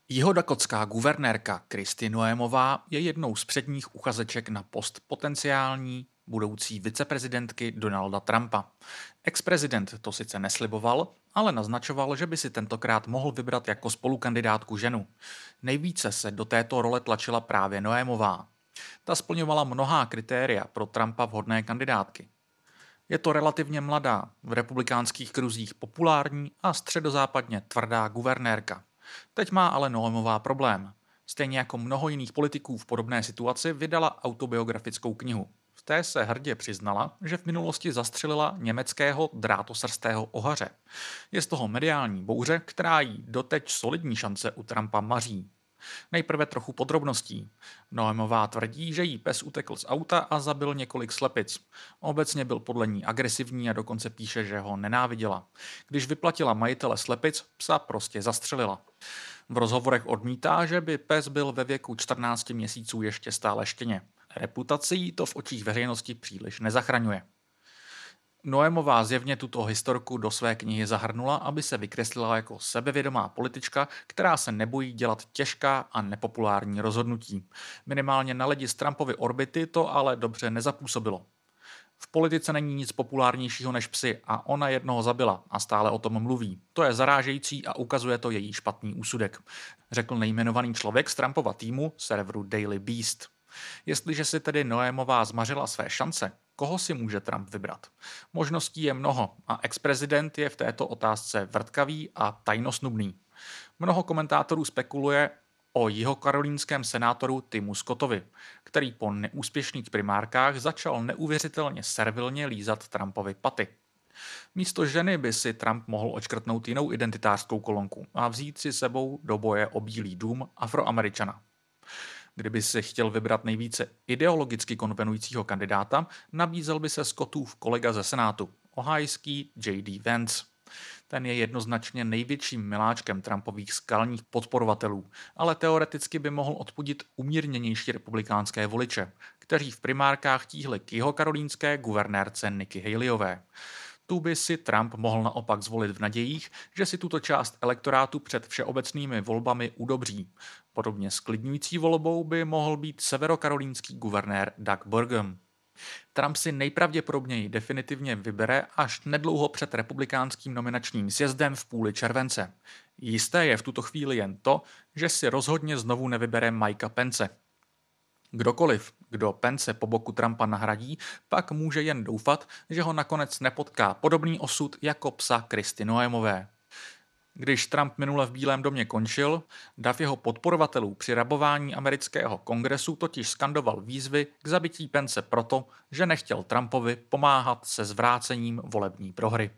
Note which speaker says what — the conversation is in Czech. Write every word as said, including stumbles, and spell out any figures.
Speaker 1: Jihodakotská guvernérka Kristi Noémová je jednou z předních uchazeček na post potenciální budoucí viceprezidentky Donalda Trumpa. Ex-prezident to sice nesliboval, ale naznačoval, že by si tentokrát mohl vybrat jako spolukandidátku ženu. Nejvíce se do této role tlačila právě Noémová. Ta splňovala mnohá kritéria pro Trumpa vhodné kandidátky. Je to relativně mladá, v republikánských kruzích populární a středozápadně tvrdá guvernérka. Teď má ale Noémová problém. Stejně jako mnoho jiných politiků v podobné situaci vydala autobiografickou knihu. V té se hrdě přiznala, že v minulosti zastřelila německého drátosrstého ohaře. Je z toho mediální bouře, která jí doteď solidní šance u Trumpa maří. Nejprve trochu podrobností. Noémová tvrdí, že jí pes utekl z auta a zabil několik slepic. Obecně byl podle ní agresivní a dokonce píše, že ho nenáviděla. Když vyplatila majitele slepic, psa prostě zastřelila. V rozhovorech odmítá, že by pes byl ve věku čtrnácti měsíců ještě stále štěně. Reputací to v očích veřejnosti příliš nezachraňuje. Noémová zjevně tuto historku do své knihy zahrnula, aby se vykreslila jako sebevědomá politička, která se nebojí dělat těžká a nepopulární rozhodnutí. Minimálně na lidi z Trumpovy orbity to ale dobře nezapůsobilo. V politice není nic populárnějšího než psy a ona jednoho zabila a stále o tom mluví. To je zarážející a ukazuje to její špatný úsudek, řekl nejmenovaný člověk z Trumpova týmu serveru Daily Beast. Jestliže si tedy Noémová zmařila své šance, koho si může Trump vybrat? Možností je mnoho a ex-prezident je v této otázce vrtkavý a tajnosnubný. Mnoho komentátorů spekuluje o jihokarolínském senátoru Timu Scottovi, který po neúspěšných primárkách začal neuvěřitelně servilně lízat Trumpovi paty. Místo ženy by si Trump mohl odškrtnout jinou identitářskou kolonku a vzít si sebou do boje o Bílý dům Afroameričana. Kdyby si chtěl vybrat nejvíce ideologicky konvenujícího kandidáta, nabízel by se Scottův kolega ze Senátu, ohajský J D Vance. Ten je jednoznačně největším miláčkem Trumpových skalních podporovatelů, ale teoreticky by mohl odpudit umírněnější republikánské voliče, kteří v primárkách tíhli k jihokarolínské guvernérce Nikki Haleyové. Tu by si Trump mohl naopak zvolit v nadějích, že si tuto část elektorátu před všeobecnými volbami udobří. Podobně sklidňující volbou by mohl být severokarolínský guvernér Doug Burgum. Trump si nejpravděpodobněji definitivně vybere až nedlouho před republikánským nominačním sjezdem v půli července. Jisté je v tuto chvíli jen to, že si rozhodně znovu nevybere Mikea Pence. Kdokoliv, kdo Pence po boku Trumpa nahradí, pak může jen doufat, že ho nakonec nepotká podobný osud jako psa Kristi Noémové. Když Trump minule v Bílém domě končil, dav jeho podporovatelů při rabování amerického kongresu totiž skandoval výzvy k zabití Pence proto, že nechtěl Trumpovi pomáhat se zvrácením volební prohry.